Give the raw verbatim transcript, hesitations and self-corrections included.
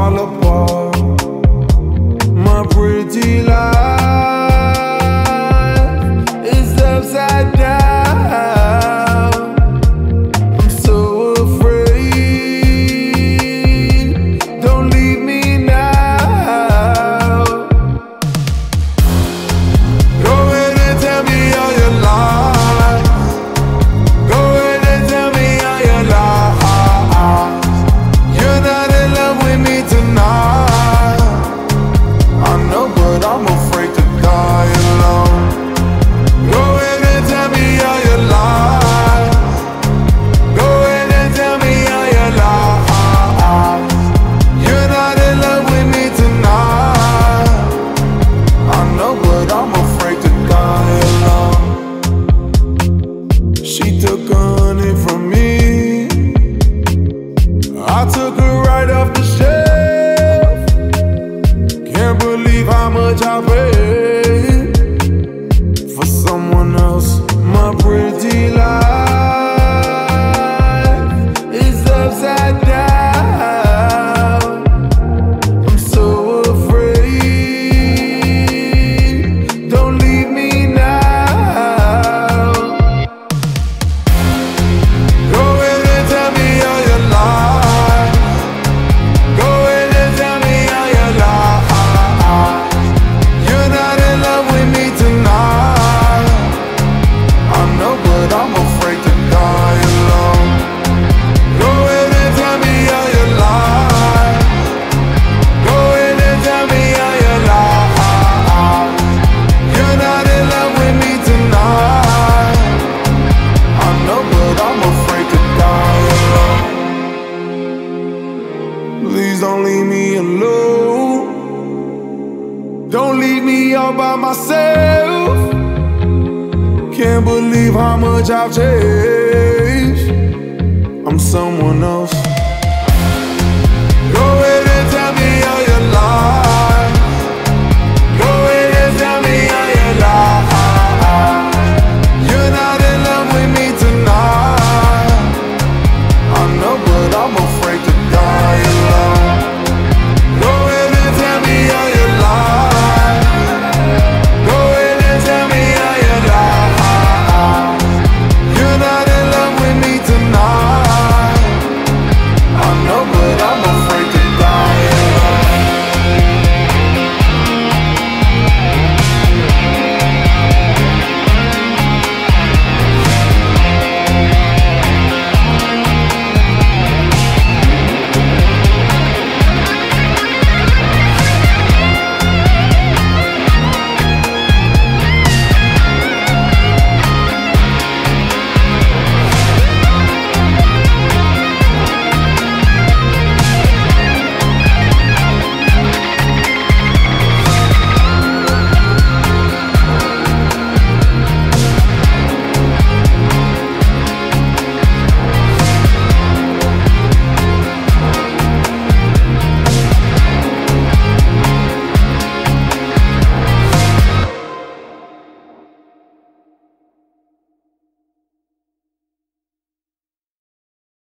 fall apart. My pretty life is upside down. I'm so afraid. Don't leave me now. Go ahead and tell me all your lies. Go ahead and tell me all your lies. You're not in love with me tonight. I know, but I'm afraid to die alone. Go ahead and tell me all your lies. Go ahead and tell me all your lies. You're not in love with me tonight. I know, but I'm afraid to die alone. She took a honey from me. I took her right off the shelf. Can't believe how much I paid for someone else. My pretty life is upside down. I'm so afraid. Don't leave me now. Go ahead and tell me all your lies. Go ahead and tell me all your lies. You're not in love with me tonight. I know, but I'm afraid to die alone. Go ahead and tell me all your lies. Go ahead and tell me all your lies. You're not in love with me tonight. I know, but I'm afraid to die alone. Please don't leave me alone. Don't leave me all by myself. Can't believe how much I've changed. I'm someone else.